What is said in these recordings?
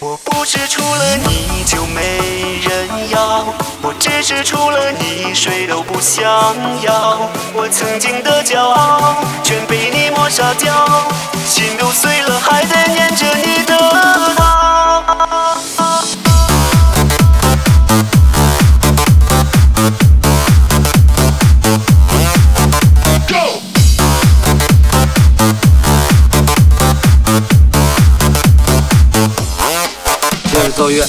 我不是除了你就没人要，我只是除了你谁都不想要。我曾经的骄傲全被你抹杀掉，心都碎了还在念着你的好。 接着奏乐。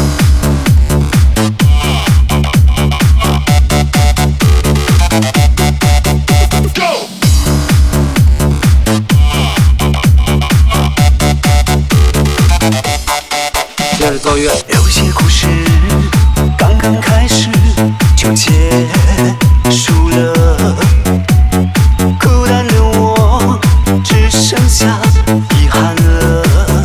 接着奏乐。 有些故事刚刚开始就结束了，孤单的我只剩下遗憾了。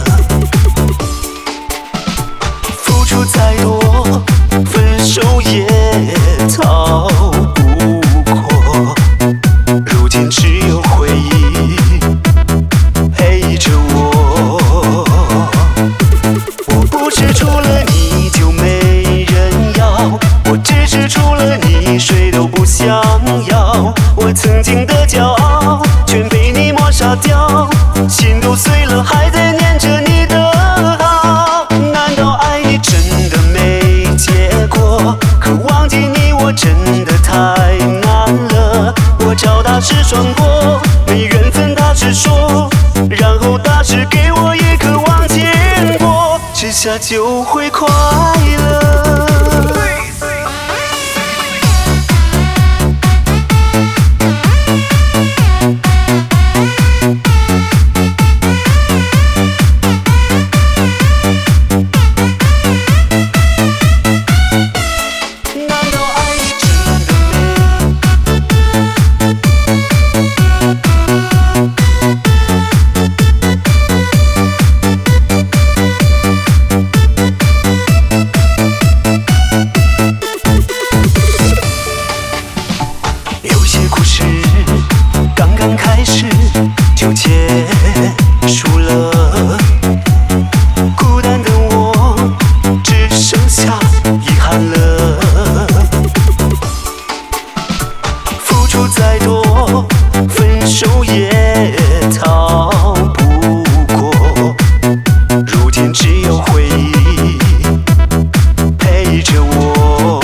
付出再多，分手也逃不过，如今只有回忆陪着我。我不是除了你就没人要，我只是除了你谁都不想要。我曾经的骄傲全被你抹杀掉，心都碎了还在念着你的好。难道爱你真的没结果？可忘记你我真的太难了。我脚踏实闯过，没缘分大致说，然后大致给我一颗往前过，吃下就会快乐。有些故事刚刚开始就结束了，孤单的我只剩下遗憾了。付出再多，分手也逃不过，如今只有回忆陪着我。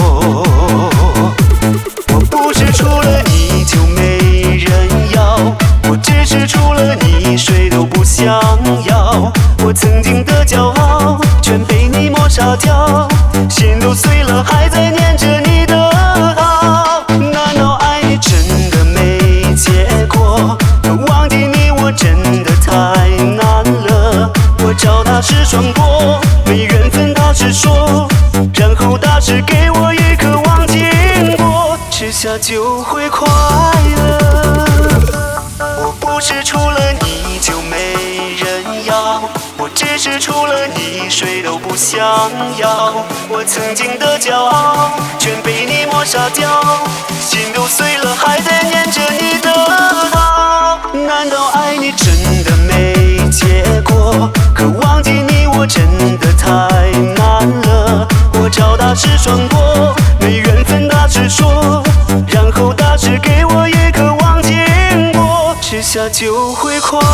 我不是除了你就没人要，我只是除了你谁都不想要。我曾经的骄傲全被你抹杀掉，心都碎了还在念着你的好。难道爱你真的没结果？可忘记你我真的太难了。我脚踏实闯过，没缘分大致说，然后大致给我一颗往前过，吃下就会快乐。我不是除了你就没人要，我只是除了你谁都不想要。我曾经的骄傲全被你抹杀掉，心都碎了还在念着你的好。难道爱你真的没结果？可忘记你我真的太难了。我脚踏实闯过，没缘分大致说，然后大致给我一颗往前过，吃下就会快